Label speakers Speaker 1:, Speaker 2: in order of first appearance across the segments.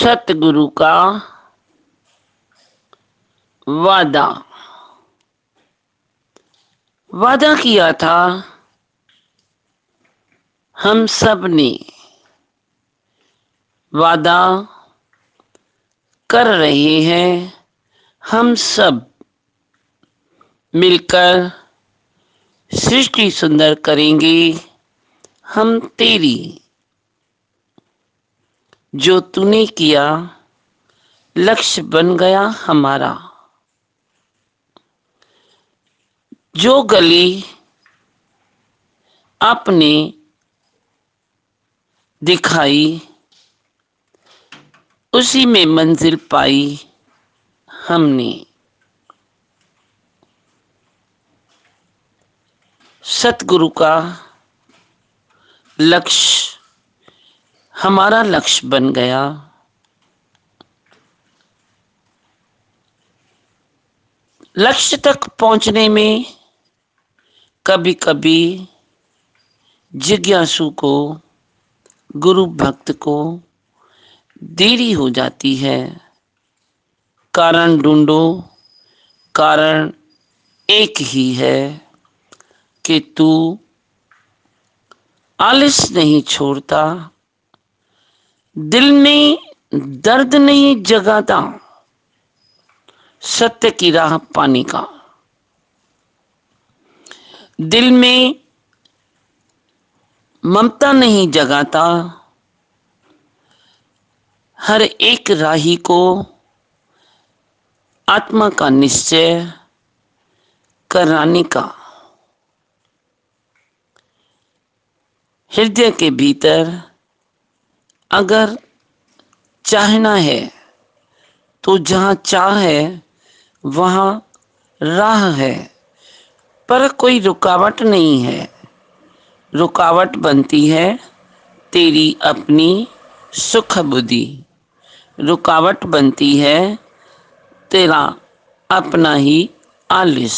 Speaker 1: सतगुरु का वादा। वादा किया था हम सब ने, वादा कर रहे हैं हम सब मिलकर। सृष्टि सुंदर करेंगे हम तेरी। जो तूने किया लक्ष्य बन गया हमारा। जो गली आपने दिखाई उसी में मंजिल पाई हमने। सतगुरु का लक्ष्य हमारा लक्ष्य बन गया। लक्ष्य तक पहुंचने में कभी कभी जिज्ञासु को, गुरु भक्त को देरी हो जाती है। कारण ढूंढो, कारण एक ही है कि तू आलस नहीं छोड़ता, दिल में दर्द नहीं जगाता सत्य की राह पाने का। दिल में ममता नहीं जगाता हर एक राही को आत्मा का निश्चय कराने का। हृदय के भीतर अगर चाहना है तो जहां चाह है वहां राह है, पर कोई रुकावट नहीं है। रुकावट बनती है तेरी अपनी सुख बुद्धि। रुकावट बनती है तेरा अपना ही आलस।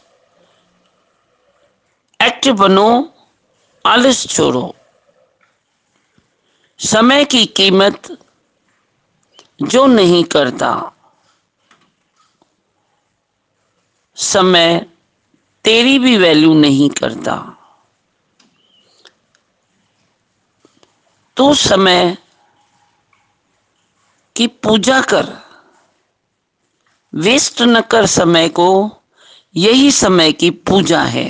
Speaker 1: एक्टिव बनो, आलस छोड़ो। समय की कीमत जो नहीं करता, समय तेरी भी वैल्यू नहीं करता। तो समय की पूजा कर, वेस्ट न कर समय को। यही समय की पूजा है।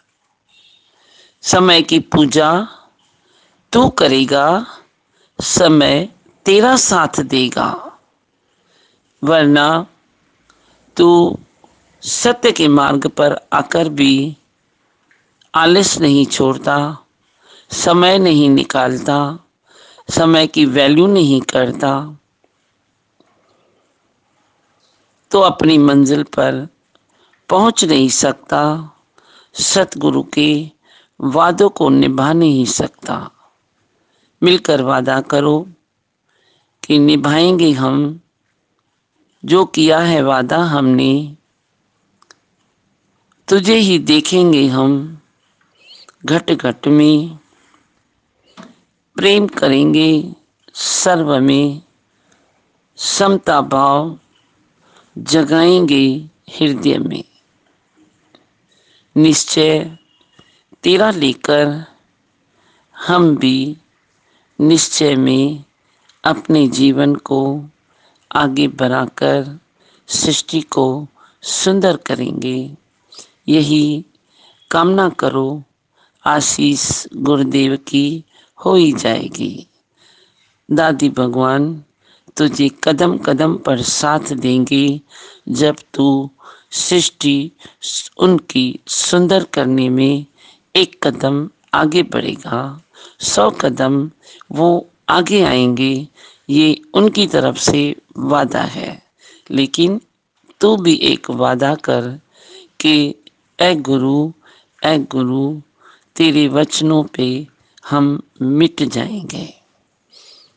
Speaker 1: समय की पूजा तू करेगा, समय तेरा साथ देगा। वरना तू सत्य के मार्ग पर आकर भी आलस नहीं छोड़ता, समय नहीं निकालता, समय की वैल्यू नहीं करता, तो अपनी मंजिल पर पहुंच नहीं सकता। सतगुरु के वादों को निभा नहीं सकता। मिलकर वादा करो कि निभाएंगे हम जो किया है वादा हमने। तुझे ही देखेंगे हम घट घट में, प्रेम करेंगे सर्व में, समता भाव जगाएंगे हृदय में। निश्चय तेरा लेकर हम भी निश्चय में अपने जीवन को आगे बढ़ाकर सृष्टि को सुंदर करेंगे। यही कामना करो, आशीष गुरुदेव की हो ही जाएगी। दादी भगवान तुझे कदम कदम पर साथ देंगे जब तू सृष्टि उनकी सुंदर करने में एक कदम आगे बढ़ेगा। 100 कदम वो आगे आएंगे, ये उनकी तरफ से वादा है। लेकिन तू भी एक वादा कर कि ऐ गुरु तेरे वचनों पे हम मिट जाएंगे,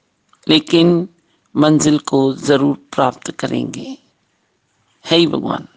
Speaker 1: लेकिन मंजिल को जरूर प्राप्त करेंगे। हे भगवान।